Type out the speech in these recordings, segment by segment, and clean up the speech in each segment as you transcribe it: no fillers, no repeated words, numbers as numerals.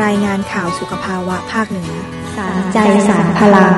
รายงานข่าวสุขภาวะภาคเหนือสารใจสารพลัง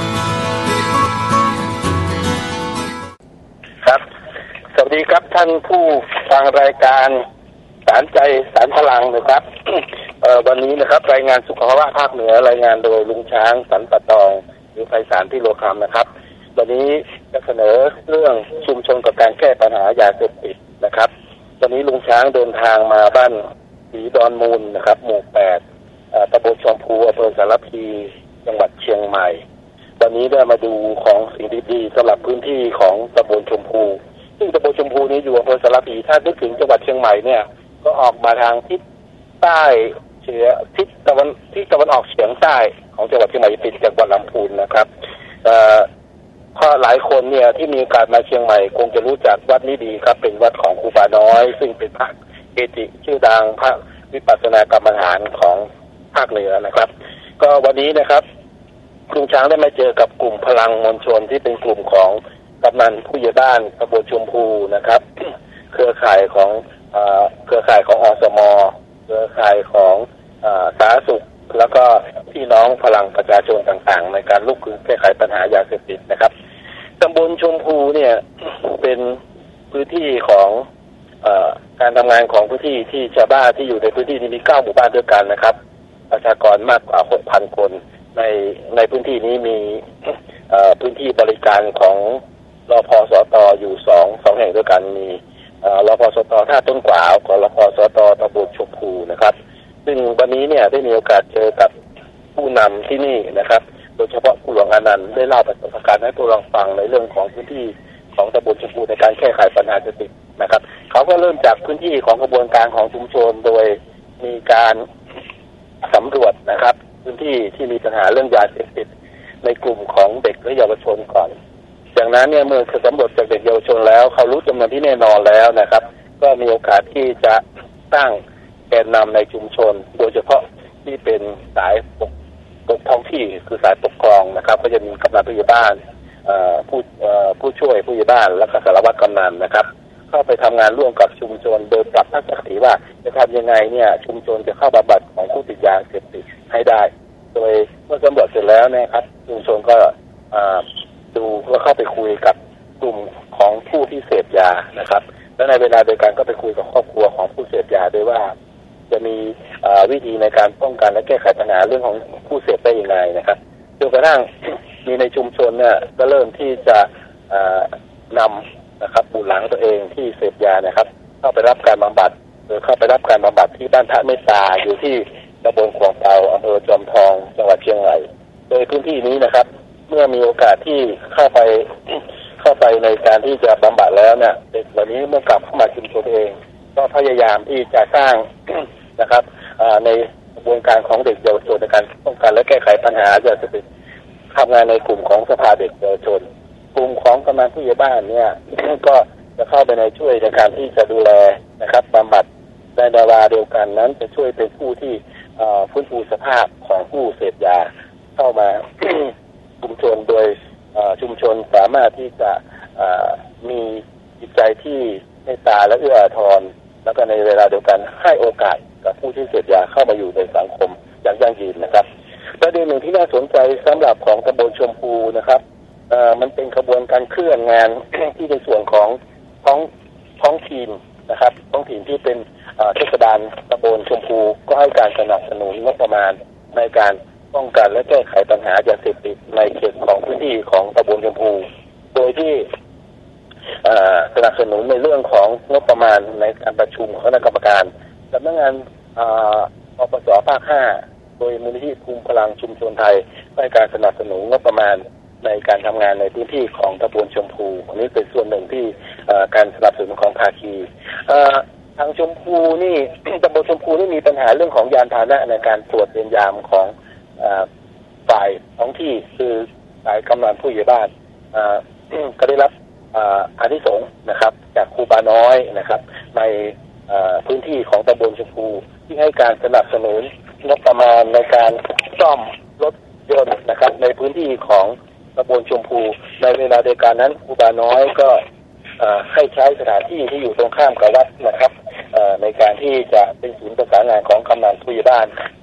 ครับสวัสดีครับท่านผู้ฟังรายการสารใจสารพลังนะครับ วันนี้นะครับรายงานสุขภาวะภาคเหนือรายงานโดยลุงช้างสันปะตองหรือไพศาลพิโรคำนะครับวันนี้จะเสนอเรื่องชุมชนกับการแก้ปัญหายาเสพติดนะครับวันนี้ลุงช้างเดินทางมาบ้านศรีดอนมูลนะครับหมู่ 8ตำบลชมพูอำเภอสารพีจังหวัดเชียงใหม่วันนี้ได้มาดูของสิ่งดีๆสำหรับพื้นที่ของตำบลชมพูซึ่งตำบลชมพูนี้อยู่อำเภอสารพีถ้านึกถึงจังหวัดเชียงใหม่เนี่ยก็ออกมาทางทิศใต้ทิศตะวันออกเฉียงใต้ของจังหวัดเชียงใหม่ติดกับจังหวัดลำพูนนะครับเพราะหลายคนเนี่ยที่มีโอกาสมาเชียงใหม่คงจะรู้จักวัดนี้ดีครับเป็นวัดของครูบาน้อยซึ่งเป็นพระเกจิชื่อดังพระวิปัสสนากรรมฐานของภาคเหนือนะครับก็วันนี้นะครับลุงช้างได้มาเจอกับกลุ่มพลังมวลชนที่เป็นกลุ่มของกำนันผู้ใหญ่บ้านตำบลชมพูนะครับเครือข่ายของอสม.เครือข่ายของสาธารณสุขแล้วก็พี่น้องพลังประชาชนต่างๆในการลุกขึ้นแก้ไขปัญหายาเสพติดนะครับตำบลชมพูเนี่ยเป็นพื้นที่ของการทำงานของพื้นที่ที่ชาวบ้านที่อยู่ในพื้นที่นี้มี9หมู่บ้านด้วยกันนะครับประชากรมากกว่า 6,000 คนในพื้นที่นี้มีพื้นที่บริการของรพสตอยู่2แห่งด้วยกันมีรพสตท่าต้นกวาวกับรพสตตำบลชมพูนะครับซึ่งวันนี้เนี่ยได้มีโอกาสเจอกับผู้นำที่นี่นะครับโดยเฉพาะผู้หลวงอนันต์ได้เล่าประสบการณ์ให้พวกเราฟังในเรื่องของพื้นที่ของตำบลชมพูในการแก้ไขปัญหาเสพติดนะครับเขาก็เริ่มจากพื้นที่ของกระบวนการของชุมชนโดยมีการสำรวจนะครับพื้นที่ที่มีปัญหาเรื่องยาเสพติดในกลุ่มของเด็กและเยาวชนก่อนจากนั้นเนี่ยเมื่อสำรวจจากเด็กเยาวชนแล้วเขารู้จำนวนที่แน่นอนแล้วนะครับก็มีโอกาสที่จะตั้งแกนนำในชุมชนโดยเฉพาะที่เป็นสายปกท้องที่คือสายปกครองนะครับก็จะมีกำนันผู้ใหญ่บ้านผู้ช่วยผู้ใหญ่บ้านและก็สารวัตรกำนันนะครับเข้าไปทำงานร่วมกับชุมชนโดยปรับทัศนคติว่าจะทำยังไงเนี่ยชุมชนจะเข้าบำบัดของผู้ติดยาเสพติดให้ได้โดยเมื่อสำรวจเสร็จแล้วนะครับชุมชนก็ดูก็เข้าไปคุยกับกลุ่มของผู้ที่เสพยานะครับและในเวลาเดียวกันก็ไปคุยกับครอบครัวของผู้เสพยาด้วยว่าจะมีวิธีในการป้องกันและแก้ไขปัญหาเรื่องของผู้เสพได้ยังไงนะครับจนกระทั่งมีในชุมชนเนี่ยก็เริ่มที่จะนำนะครับบุตรหลานตัวเองที่เสพยานะครับเข้าไปรับการบำบัดหรือเข้าไปรับการบำบัดที่บ้านท่าเมตตาอยู่ที่ตำบลขวงเตาอำเภอจอมทองจังหวัดเชียงใหม่โดยพื้นที่นี้นะครับเมื่อมีโอกาสที่เข้าไปในการที่จะบำบัดแล้วเนี่ยเด็กเหล่านี้เมื่อกลับเข้ามาชุมชนเองก็พยายามที่จะสร้างนะครับในกระบวนการของเด็กเยาวชนในการป้องกันและแก้ไขปัญหายาเสพติดทำงานในกลุ่มของสภาเด็กเยาวชนกลุ่มของกำนันผู้ใหญ่บ้านเนี่ยก็จะเข้าไปในช่วยในการที่จะดูแลนะครับบำบัดในเวลาเดียวกันนั้นจะช่วยเป็นผู้ที่ฟื้นฟูสภาพของผู้เสพยาเข้ามาชุมชนโดยชุมชนสามารถที่จะมีจิตใจที่เมตตาและเอื้ออาทรแล้วก็ในเวลาเดียวกันให้โอกาสกับผู้ที่เสพยาเข้ามาอยู่ในสังคมอย่างยั่งยืนนะครับประเด็นหนึ่งที่น่าสนใจสำหรับของตำบลชมพูนะครับมันเป็นขบวนการเคลื่อนงาน ที่ในส่วนของท้องถิ่นนะครับท้องถิ่นที่เป็นเทศบาลตำบลชมพูก็ให้การสนับสนุนงบประมาณในการป้องกันและแก้ไขปัญหายาเสพติดในเขตของพื้นที่ของตำบลชมพูโดยที่สนับสนุนในเรื่องของงบประมาณในการประชุมของคณะกรรมการสำนักงานปปสภาค 5โดยมูลนิธิภูมิพลังชุมชนไทยให้การสนับสนุนงบประมาณในการทำงานในพื้นที่ของตำบลชมพูอันนี้เป็นส่วนหนึ่งที่การสนับสนุนของภาคีทางชมพูนี่ ตำบลชมพูนี่มีปัญหาเรื่องของยานพาหนะในการตรวจเวรยามของฝ่ายท้องที่คือฝ่ายกำนันผู้ใหญ่บ้านก็ได้รับอานิสงส์นะครับจากครูบาน้อยนะครับในพื้นที่ของตำบลชมพูที่ให้การสนับสนุนงบประมาณในการซ่อมรถยนต์นะครับในพื้นที่ของตำบลชมพูในเวลาเดียวกันนั้นครูบาน้อยก็ให้ใช้สถานที่ที่อยู่ตรงข้ามกับวัดนะครับในการที่จะเป็นศูนย์ประสานงานของกำนันผู้ใหญ่บ้าน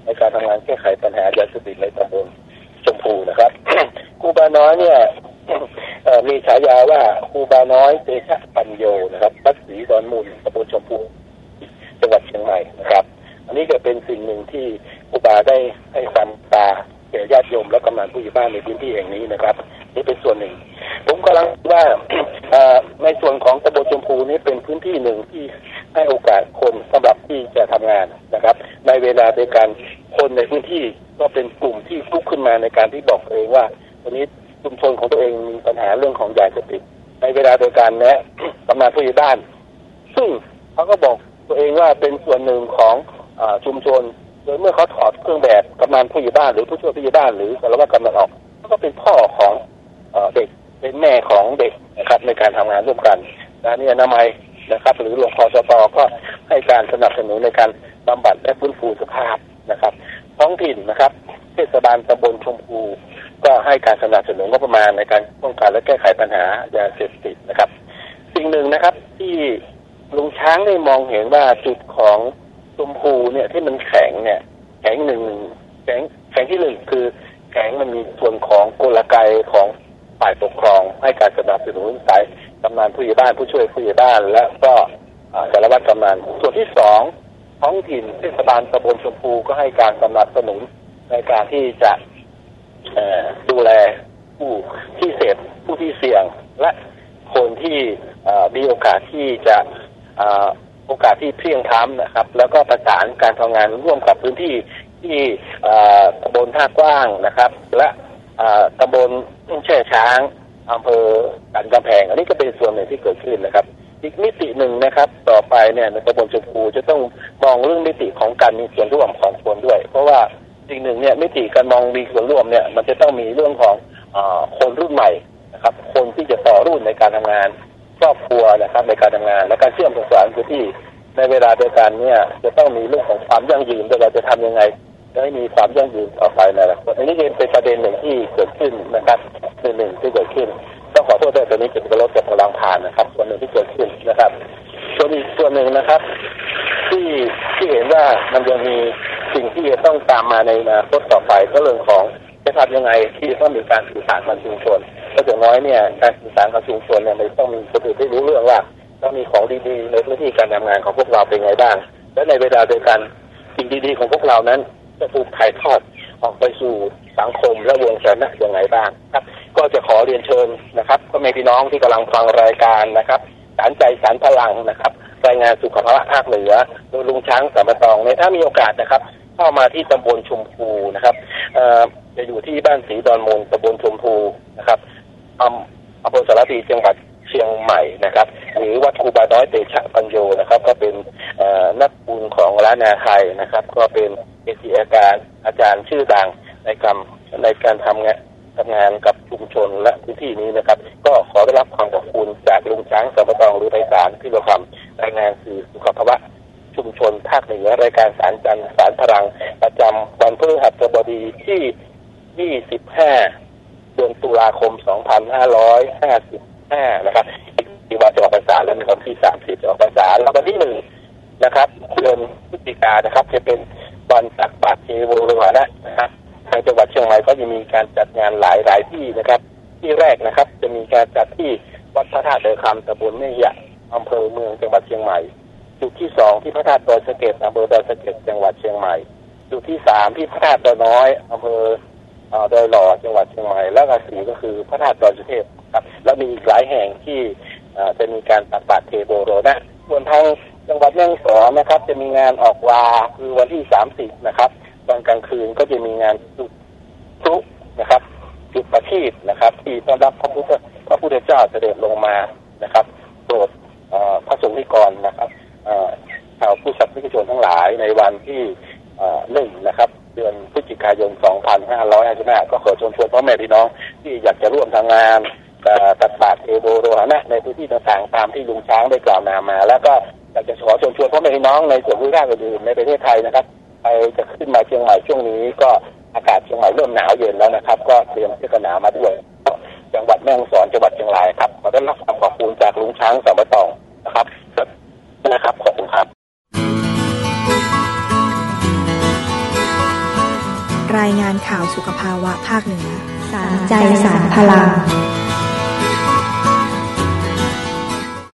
ในการทำงานแก้ไขปัญหายาเสพติดในตำบลชมพูนะครับ ครูบาน้อยเนี่ยมีฉายาว่าครูบาน้อยเตชะปัญโยนะครับวัดศรีดอนมูลตำบลชมพูจังหวัดเชียงใหม่นะครับอันนี้ก็เป็นสิ่งหนึ่งที่ครูบาได้ให้ความตาแก่ญาติโยมและกำนันผู้ใหญ่บ้านในพื้นที่แห่งนี้นะครับนี่เป็นส่วนหนึ่งผมกำลังว่าในส่วนของตำบลชมพูนี้เป็นพื้นที่หนึ่งที่ให้โอกาสคนสำหรับที่จะทำงานนะครับในเวลาเดียวกันคนในพื้นที่ก็เป็นกลุ่มที่ลุกขึ้นมาในการที่บอกเองว่าวันนี้ชุมชนของตัวเองมีปัญหาเรื่องของยาเสพติดในเวลาเดียวกันนะกำนันผู้ใหญ่บ้านซึ่งเขาก็บอกตัวเองว่าเป็นส่วนหนึ่งของชุมชนโดยเมื่อเขาถอดเครื่องแบบกำนันผู้ใหญ่บ้านหรือผู้ช่วยผู้ใหญ่บ้านหรือสารวัตรกำนันออกเขาก็เป็นพ่อของเด็กเป็นแม่ของเด็กนะครับในการทำงานร่วมกันและนี่อนามัยนะครับหรือหลวงพ่อสตก็ให้การสนับสนุนในการบำบัดและฟื้นฟูสุขภาพนะครับท้องถิ่นนะครับเทศบาลตำบลชมพูก็ให้การสนับสนุนงบประมาณในการป้องกันและแก้ไขปัญหายาเสพติดนะครับสิ่งหนึ่งนะครับที่ลุงช้างได้มองเห็นว่าจุดของชมพูเนี่ยที่มันแข็งเนี่ยแข็งที่หนึ่งคือแข็งมันมีส่วนของกลไกของฝ่ายปกครองให้การสนับสนุนสายกำนันผู้ใหญ่บ้านผู้ช่วยผู้ใหญ่บ้านและก็สารวัตรกำนันส่วนที่สองท้องถิ่นเทศบาลตำบลชมพูก็ให้การสนับสนุนในการที่จะดูแลผู้ที่เสพผู้ที่เสี่ยงและคนที่มีโอกาสที่จะโอกาสที่เพลียงพล้ำนะครับแล้วก็ประสานการทำงานร่วมกับพื้นที่ที่ตำบลท่ากว้างนะครับและตำบลแช่ช้างอำเภอสันกำแพงอันนี้ก็เป็นส่วนหนึ่งที่เกิดขึ้นนะครับอีกมิติหนึ่งนะครับต่อไปเนี่ยในตำบลชมพูจะต้องมองเรื่องมิติของการมีส่วนร่วมของคนด้วยเพราะว่าสิ่งหนึ่งเนี่ยมิติการมองมีส่วนร่วมเนี่ยมันจะต้องมีเรื่องของคนรุ่นใหม่นะครับคนที่จะต่อรุ่นในการทำงานครอบครัวนะครับในการทำงานและการเชื่อมประสานพื้นที่ในเวลาเดียวกันเนี่ยจะต้องมีเรื่องของความยั่งยืนว่าเราจะทำยังไงจะให้มีความยั่งยืนต่อไปนะครับอันนี้เป็นประเด็นหนึ่งที่เกิดขึ้นนะครับหนึ่งที่เกิดขึ้นต้องขอโทษด้วยตอนนี้เป็นกระรถกับพลังผ่านนะครับส่วนหนึ่งที่เกิดขึ้นนะครับส่วนอีกส่วนหนึ่งนะครับที่เห็นว่ามันยังมีสิ่งที่จะต้องตามมาในอนาคตต่อไปก็เรื่องของจะทำยังไงที่ต้องมีการสื่อสารกับชุมชนก็อย่างน้อยเนี่ยการสื่อสารกับชุมชนเนี่ยมันต้องมีคนอื่นที่รู้เรื่องว่าต้องมีของดีๆในพื้นที่การทำงานของพวกเราเป็นไงบ้างและในเวลาเดียวกันสิ่งดีๆของพวกเรานั้นจะถูกถ่ายทอดออกไปสู่สังคมและวงการอย่างไรบ้างครับก็จะขอเรียนเชิญนะครับพ่อแม่พี่น้องที่กำลังฟังรายการนะครับสารใจสารพลังนะครับรายงานสุขภาวะภาคเหนือโดยลุงช้างสามตองเนี่ยถ้ามีโอกาสนะครับเข้ามาที่ตำบลชมพูนะครับจะอยู่ที่บ้านศรีดอนมูลตำบลชมพูนะครับอำเภอสารพีจังหวัดเชียงใหม่นะครับหรือวัดครูบาน้อยเตชะปัญโยนะครับก็เป็นนักบุญของล้านนาไทยนะครับก็เป็นเกจิอาจารย์ชื่อดังในการทำงานกับชุมชนและพื้นที่นี้นะครับก็ขอได้รับความขอบคุณจากลุงช้างสามตองหรือไพศาลที่เราทำรายงานสื่อสุขภาวะชุมชนภาคเหนือรายการสารจันทร์สารพลังประจำวันพฤหัสบดีที่25เดือนตุลาคม2555นะครับที่ว่าจะออกพรรษาแล้วในวันที่30จะออกพรรษาแล้ววันที่1นะครับเดือนพฤศจิกายนนะครับจะเป็นวันตักบาตรเทโวโรหะนะครับทางจังหวัดเชียงใหม่ก็จะมีการจัดงานหลายที่นะครับที่แรกนะครับจะมีการจัดที่วัดพระธาตุเดอคำตำบลแม่ยะอำเภอเมืองจังหวัดเชียงใหม่จุดที่2ที่พระธาตุดอยสะเก็ดอำเภอดอยสะเก็ดจังหวัดเชียงใหม่จุดที่3ที่พระธาตุดอยน้อยอำเภอดอยหล่อจังหวัดเชียงใหม่แล้วก็4ก็คือพระธาตุดอยสุเทพครับแล้วมีอีกหลายแห่งที่จะมีการตักบาตรเทโวโรนะส่วนทางจังหวัดแม่ฮ่องสอนนะครับจะมีงานออกวาคือวันที่30นะครับตอนกลางคืนก็จะมีงานจุดพลุนะครับจุดประทีปนะครับที่ต้อนรับพระพุทธเจ้าเสด็จลงมานะครับโปรดพระสงฆ์นิกรนะครับชาวผู้ศรัทธาชนทั้งหลายในวันที่1นะครับเดือนพฤศจิกายน2555ก็ขอชวนพ่อแม่พี่น้องที่อยากจะร่วมทำงานตักบาตรเทโวโรหะนะในพื้นที่ต่างๆตามที่ลุงช้างได้กล่าวนามมาแล้วก็อยากจะขอชวนพ่อแม่พี่น้องในส่วนภูมิภาคอื่นๆในประเทศไทยนะครับไปจะขึ้นมาเชียงใหม่ช่วงนี้ก็อากาศเชียงใหม่เริ่มหนาวเย็นแล้วนะครับก็เตรียมเสื้อกันหนาวมาด้วยจังหวัดแม่ฮ่องสอนจังหวัดเชียงรายครับขอได้รับความขอบคุณจากลุงช้างสามตองนะครับขอบคุณครับรายงานข่าวสุขภาวะภาคเหนือสารใจสารพลัง